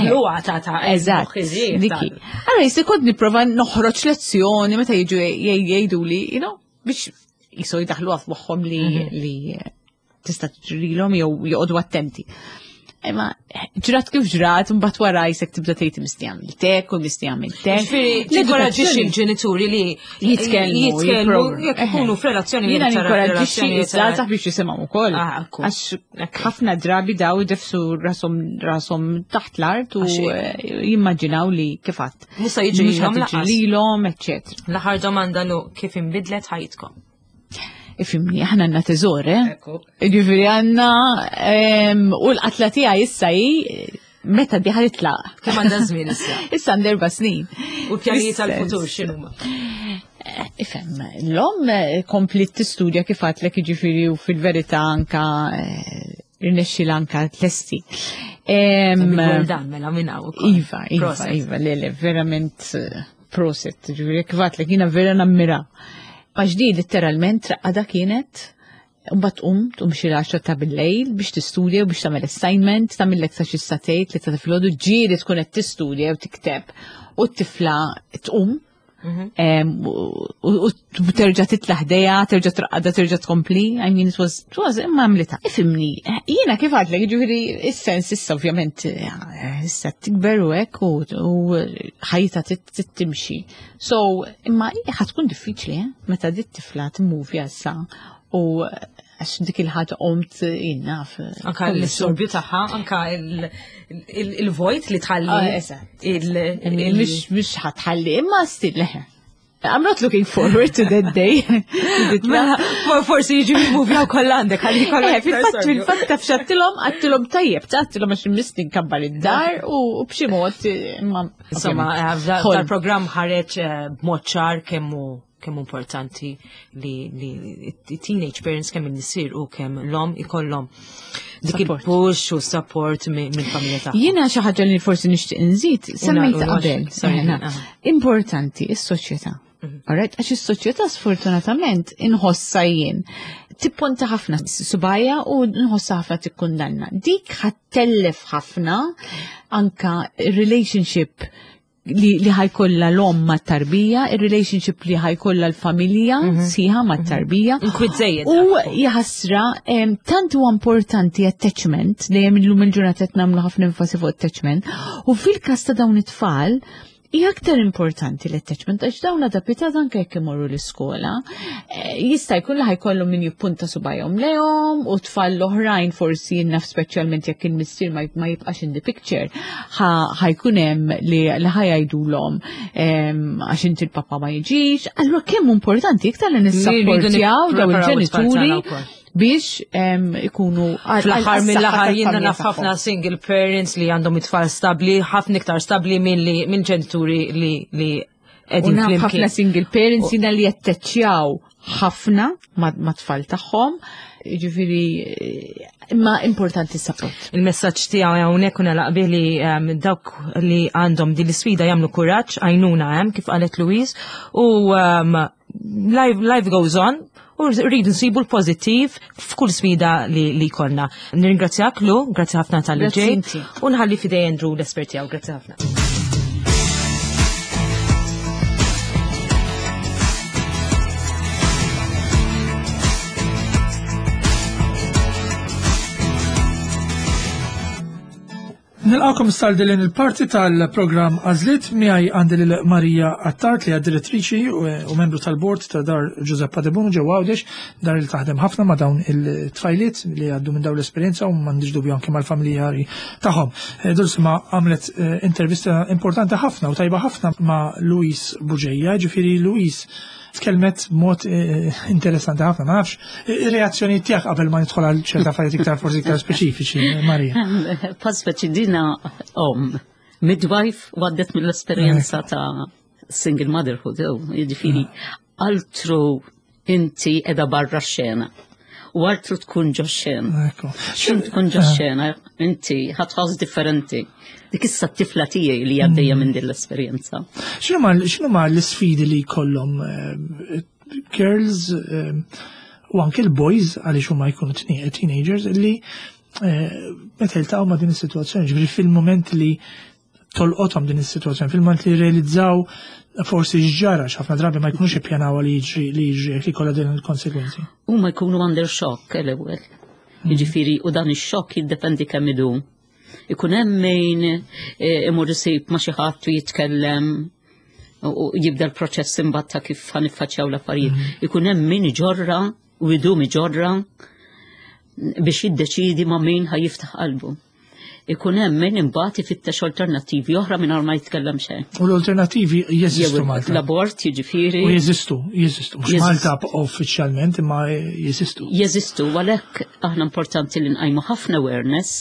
Eżatt. Allura jista' kont nipprova noħroġ lezzjoni meta jiġu jgħiduli, you know, biex jisu jdaħluha f'moħħhom li tista' tiġrilhom jew joqogħdu attenti. Imma ġrat kif ġrat, mbagħad wara jsek tibda tgħid misti għamil tek u misti għamil tek. Nikoraġġix il-ġenituri li jitkellmu jekk ikunu f'relazzjoni jiena nikoraġġixxi iż-żgħażagħ biex jisimgħu wkoll. Għax ħafna drabi daw idefsu rashom taħt l-art u jimmaġinaw li kif għadd. Musa jiġrilhom eċċetera. L-aħħar domanda lu kif inbidlet ħajtkom. Ifimni, aħna għanna teżore, ġifiri għanna, u l-qatla tiegħi issa meta diħal itlaq. Kemm għandha żmien issa? Issa għandha 4 snin. U pjanijiet tal-futur x'inhuma? Ifhem, l-om komplit tistudja kif għatlek ġifiri u fil-verità anka irnexxi anka tlesti. Dan mela minnaw. Iva, lele, verament proset, ġifiri kif għatlek jiena vera nammira. Għax di literalment għada kienet, mbagħad xi l-10 ta' bil-lejl biex tistudja u biex tagħmel assignment, tagħmel sa xi satejt li ta' filgħodu ġieli tkun qed tistudja u tikteb u t-tifla tqum u terġa' titla' ħdejja, terġa' traqada, terġa' tkompli, I mean it was imma għamlitha. Ifhimni, jiena kif għadlek jiġifieri is-sens issa ovvjament issa tikber u hekk u ħajta timxi. So imma ħad tkun diffiċli meta dit tifla timmuvja issa u għax dik il-ħadd qomt jinnaf. Anka l-sorbju tagħha, anka il-vojt li tħalli. Mhux ħatħalli imma still leħe. I'm not looking forward to that day. Forsi jiġi movie għaw kollandek, għalli kollek. Fil-fatt tafxattilom, għattilom tajjeb, għattilom għax mistin kabbar id-dar u bximot. Insomma, dal-program ħareġ b'mod ċar kemm importanti li teenage parents kemm il-nisir u kemm l-om ikollhom dik il-push u support mill-familja tagħhom. Jiena xi ħaġa li forsi nixtieq inżid, semmejt qabel. Importanti is-soċjetà. Alright, għax is-soċjetà sfortunatament inħossa jien tipponta ħafna subajja u nħossa ħafna tikkundanna. Dik ħattellef ħafna anka relationship li ħajkolla l-om ma' tarbija, il-relationship li ħajkolla l-familja siħa ma' tarbija. U jħasra, tant u importanti attachment, li jem l-lum il-ġurnatet namlu ħafna enfasi fuq attachment, u fil-kas ta' dawn it-tfal, hija aktar importanti l-attachment, għax dawn adapitat anke jekk imorru l-iskola, jista' jkun li ħajkollhom min jippunta subajhom lehom u tfal l-oħrajn forsi naf speċjalment jekk il-missier ma jibqax in the picture, ħajkun hemm li ħajajdulhom għax inti l-papa ma jiġix, allura kemm importanti iktar li nissapportjaw daw il-ġenituri biex ikunu fl-aħħar mill-aħħar jiena naf ħafna single parents li għandhom it-tfal stabbli, ħafna iktar stabbli minn ġenituri li qegħdin flimkien. Ħafna single parents jiena li jatteċċjaw ħafna ma' tfal tagħhom, jiġifieri imma importanti s-support. Il-messaġġ tiegħu hawnhekk kuna laqbih li dawk li għandhom din l-isfida jagħmlu kuraġġ għajnuna hemm kif qalet Louise u life goes on. U rridu nsibu l-pozittiv f'kull sfida li konna. Nirringrazzjak Lu, grazzi ħafna tal-li ġej, u nħalli fidej Andrew l-esperti għaw, grazzi ħafna. Nilqakom stardilin il-parti tal-program Għazlit miħaj għandil il-Marija Attart li għad-direttriċi u membru tal-bord ta' dar Giuseppe Debunu ġew Għawdex, dar il taħdem ħafna ma' dawn il-tfajliet li għaddu minn dawn l-esperienza u mandiġ dubju anke mal-familjari tagħhom. Dulsima għamlet intervista importanti ħafna u tajba ħafna ma' Luis Buġeja, ġifiri Luis tkellmet mod interessanti ħafna, ma nafx, ir-reazzjoni tiegħek qabel ma nidħol għal ċerta affarijiet iktar forsi iktar speċifiċi, Marija. Paspeċi dina midwife għaddet mill-esperjenza ta' single motherhood, jiġifieri altru inti edha barra x-xena. U altru tkun ġo x-xena. Xin tkun ġo x-xena, inti ħatħoss differenti. Dik issa t-tifla tiegħi li għaddejja minn din l-esperjenza. X'inhu ma l-isfidi li jkollhom girls u anke l-boys għaliex huma jkunu teenagers li meta jiltaqgħu ma' din is-sitwazzjoni, ġifieri fil-mument li tolqothom din is-sitwazzjoni, fil-mument li realizzaw forsi ġara ħafna drabi ma jkunux ippjanaw li jiġri li kollha din il-konsekwenzi. Huma jkunu under shock l-ewwel. Jiġifieri u dan ix-xokk jiddependi kemm idum. Ikun hemm min imur isib ma' xi ħadd u jitkellem u jibda l-proċess imbagħad ta' kif ħanifaċċjaw l-affarijiet. Ikun hemm min iġorra u idum iġorra biex jiddeċiedi ma' min ħajjiftaħ qalbu. Ikun hemm min imbagħad ifittex alternattivi oħra mingħajr ma jitkellem xejn. U l-alternattivi jeżistu Malta. L-abort jiġifieri. U jeżistu. Mhux Malta uffiċjalment imma jeżistu. Jeżistu, għalhekk aħna importanti li nqajmu ħafna awareness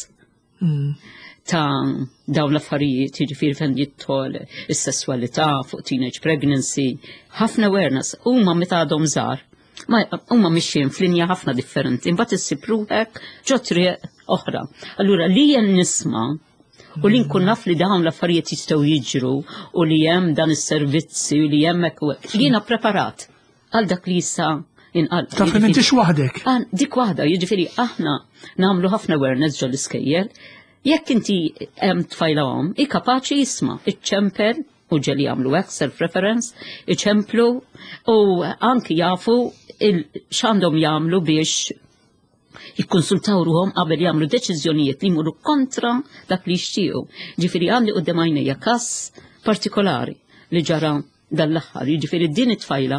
ta' dawn l-affarijiet, jiġifieri fejn jidħol is-sesswalità fuq teenage pregnancy, ħafna awareness huma meta għadhom żgħar. Huma mixjin f'linja ħafna differenti, imbagħad issib ruħek ġo triq oħra. Allura li jien nisma' u li nkun naf li dawn l-affarijiet jistgħu jiġru u li hemm dan is-servizzi u li hemm hekk jiena preparat għal dak li jista' inqal. Taf li m'intix waħdek. Dik waħda, jiġifieri aħna nagħmlu ħafna awareness ġol iskejjel. Jekk inti hemm tfajlahom, hi kapaċi jisma' iċċempel u ġeli jagħmlu hekk self-reference, iċemplu u anki jafu x'għandhom jagħmlu biex jikkonsultaw ruhom qabel jagħmlu deċiżjonijiet li jmorru kontra dak li jixtiequ. Ġifieri għandi quddiem għajnejja każ partikolari li ġara dal-aħħar, jiġifieri din it-tfajla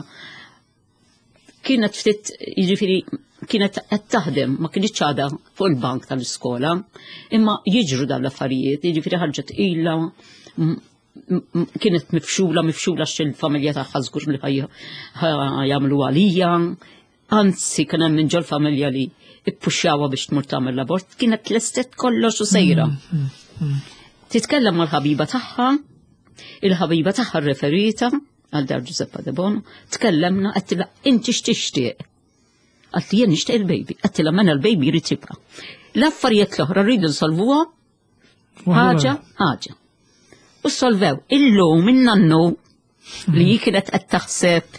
kienet ftit jiġifieri kienet qed taħdem ma kienx ċada fuq il-bank tal-iskola, imma jiġru dan l-affarijiet, jiġifieri ħarġet ilha kienet mifxula x'il-familja tagħha żgur li jagħmlu għalija, anzi kien hemm minn ġol familja li ippuxxawha biex tmur tagħmel l-abort, kienet lestet kollox u sejra. Titkellem mal-ħabiba tagħha, il-ħabiba tagħha rreferita għal dar Giuseppe De Bono, tkellemna għattila inti x'tixtieq. Għatti jien nixtieq il-baby, għattila mena l-baby jrid jibqa'. L-affarijiet l-oħra rridu nsolvuha ħaġa. U solvew illum in-nannu li kienet qed taħseb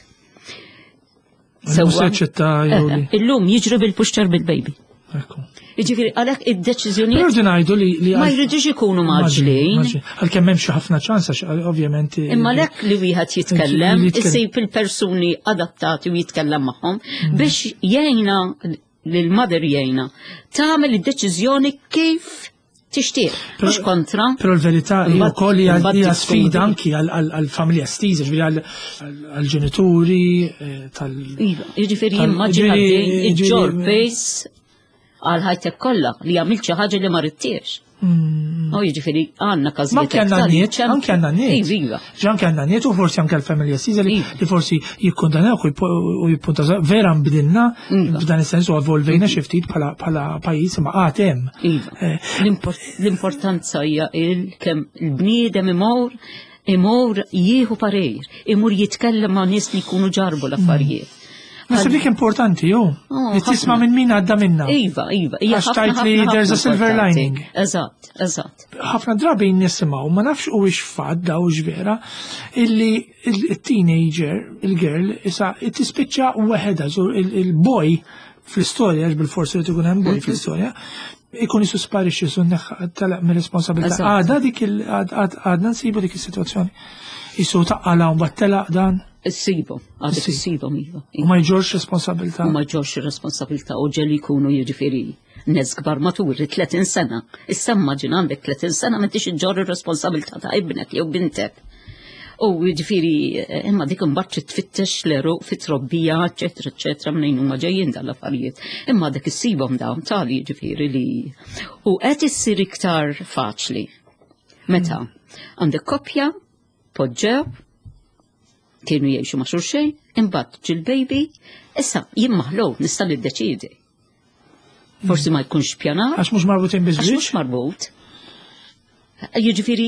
illum jiġri bil-puxter bil-baby. Jiġifieri għalhekk id-deċiżjonijiet ma jridux ikunu maġlin. Għalkemm hemm xi ħafna ċans ovvjament. Imma lek li wieħed jitkellem, isib il-persuni adattati u jitkellem magħhom biex jgħinna lill-mother jgħinna tagħmel id-deċiżjoni kif tixtieq, mhux kontra. Però l-verità hija wkoll hija sfida anki għall-familja stiża, ġifieri għall-ġenituri tal. Jiġifieri immaġina il-ġor pace għal ħajtek kollha li għamilt xi ħaġa li ma ridtiex. Jiġifieri għandna każijiet. Anke għandna niet. Anke għandna niet u forsi anke l-familja stiża li forsi jikkundanaw u jippuntaw vera nbidilna f'dan is-sens u evolvejna xi ftit bħala pajjiż ma qatt hemm. L-importanza hija kemm il-bniedem imur jieħu parir, imur jitkellem ma' nies li jkunu ġarbu l-affarijiet. Nasa dik importanti, li tisma' minn min għadda minna. Iva. Għax tajt li there's a silver lining. Eżatt. ħafna drabi nisimgħu, ma nafx huwiex fadda u vera, illi il-teenager, il-girl, issa tispiċċa weħeda, il-boy fl-istorja, bil-forsi li tkun hemm boy fl-istorja, ikun jisu sparixxi talaq mir-responsabilità. Għadna nsibu dik is-sitwazzjoni. Jisu taqqala u battelaq dan. Issibu, għadek issibu miva. U ma jġorx responsabilta. U ma jġorx responsabilta u ġeli kunu jiġifieri nes kbar maturi 30 sena. Issa immaġina għandek 30 sena ma tix iġġor responsabilta ta' ibnek jew bintek. U jiġifieri imma dik imbagħad tfittex l-eruq fit-trobbija, eċetera, minn huma ġejjin dal-affarijiet. Imma dak issibhom dawn tali jiġifieri li u qed issir iktar faċli. Meta għandek koppja poġġew kienu jgħixu ma' xulxejn, imbagħad ġil-baby, issa jien maħlow nista' niddeċiedi. Forsi ma jkunx pjanar. Għax mhux marbutin biżwieġ. Għax mhux marbut. Jiġifieri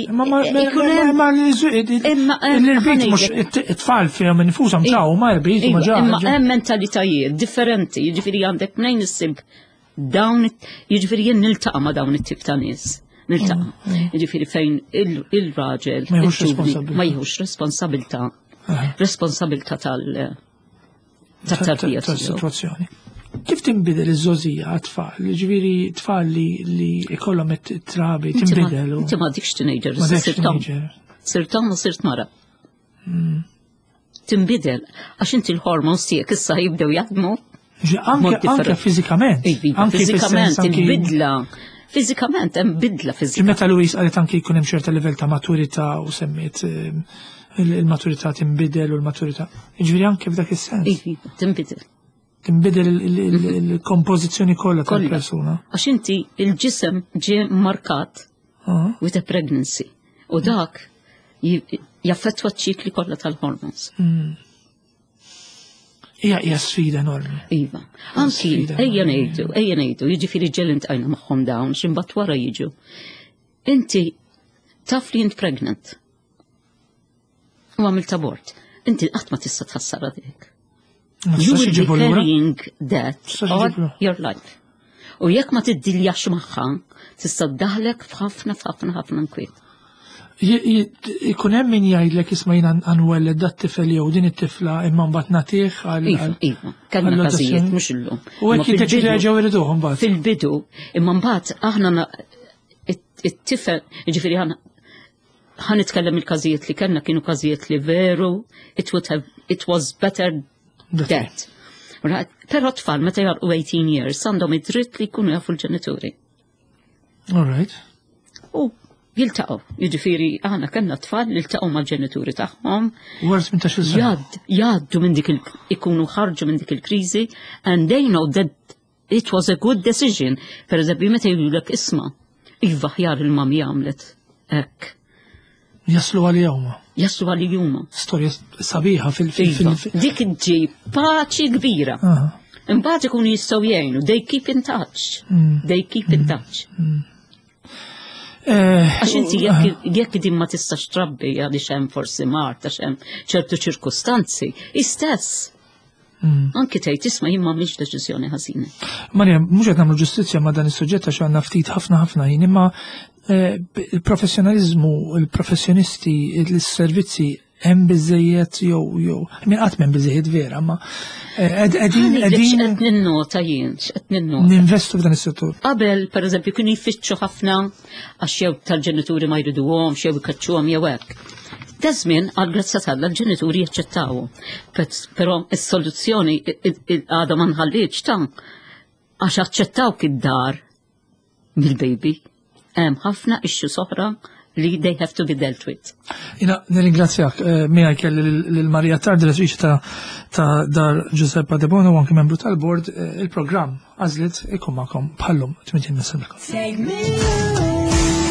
l-irbit mhux it-tfal fihom infushom taw ma jrbit ma ġara. Imma hemm mentalitajiet differenti, jiġifieri għandek minn issib dawn jiġifieri jien niltaqa' ma' dawn it-tip ta' nies. Niltaqa'. Jiġifieri fejn il-raġel ma jieħux responsabilità. Responsabilta tal-tarbija tal-situazzjoni. Kif tinbidel iż-żożija għat-tfal? Ġifieri tfal li ikollhom it-trabi tinbidel. Inti ma dikx teenager, sirtom u sirt mara. Tinbidel għax inti l-hormones tiegħek issa jibdew jaħdmu. Anke fiżikament. Fiżikament il-bidla. Fiżikament hemm bidla fiżika. Meta Luis qalet anke jkun hemm ċerta livell ta' maturità u semmiet il-maturità tinbidel u l-maturità. Jiġifieri anke f'dak is-sens. Tinbidel. Tinbidel il-kompożizzjoni kollha tal-persuna. Għax inti il-ġisem ġie markat with a pregnancy u dak jaffettwa ċ-ċikli kollha tal-hormones. Hija sfida enormi. Iva. Anki ejja ngħidu, jiġifieri ġel intqajna magħhom dawn x'imbagħad wara jiġu. Inti taf li int pregnant. U għamilt abort. Inti qatt ma tista' tħassara dik. You will be carrying that all your life. U jekk ma tiddiljax magħha, tista' ddaħlek f'ħafna nkwiet. Ikun hemm min jgħidlek isma' jiena nwelled dat-tifel jew din it-tifla imma mbagħad nagħtih għal. Iva, kellna każijiet mhux illum. U hekk jiddeċidu jerġgħu jriduhom mbagħad. Fil-bidu, imma mbagħad aħna it-tifel, jiġifieri ħanitkellem il-każijiet li kellna kienu każijiet li veru it was better that. Però tfal meta jarqu 18 years għandhom id-dritt li jkunu jafu l-ġenituri. All right. U jiltaqgħu, jiġifieri aħna kellna tfal li jiltaqgħu mal-ġenituri tagħhom. Wara 18 sena. Jgħaddu minn dik ikunu ħarġu minn dik il-kriżi and they know that it was a good decision. Per eżempju meta jgħidulek isma' iva ħjar il-mami għamlet hekk. Jaslu għal-jawma. Jaslu għal-juma. Storja sabiħa Dik ġib paċi kbira. Imbagħad ikunu jistgħu jgħinu, they keep in touch. They keep in touch. Għax inti jekk din ma tistax trabbi għaliex hemm forsi mart għax hemm ċertu ċirkustanzi, istess. Anki tgħid isma' jien m'għamlix deċiżjoni ħażina. Marja, mhux qed nagħmlu ġustizzja ma' dan is-suġġett għax għandna ftit ħafna jien, imma il-professjonaliżmu, il-professjonisti, il-servizzi hemm biżejjed jew min qatt m'hemm biżejjed vera, ma qegħdin qed ninnota jien, x'qed ninnota. Ninvestu f'dan is-settur. Qabel pereżempju kienu jfittxu ħafna għax jew tal-ġenituri ma jriduhom, jew ikaċċuhom jew hekk. Dażmin għal grazza tal ġenituri jaċċettawhom. Però is-soluzzjoni għadha ma nħallitx ta' għax aċċettawk id-dar mill-baby. Hemm ħafna ixxu soħra li they have to be dealt with. Jina nirringrazzjak mija kelli l-Marija Tard, direttriċi ta' dar Giuseppe Padebono u anke membru tal-bord, il-programm għażliet ikun magħkom bħallum 80 nisem.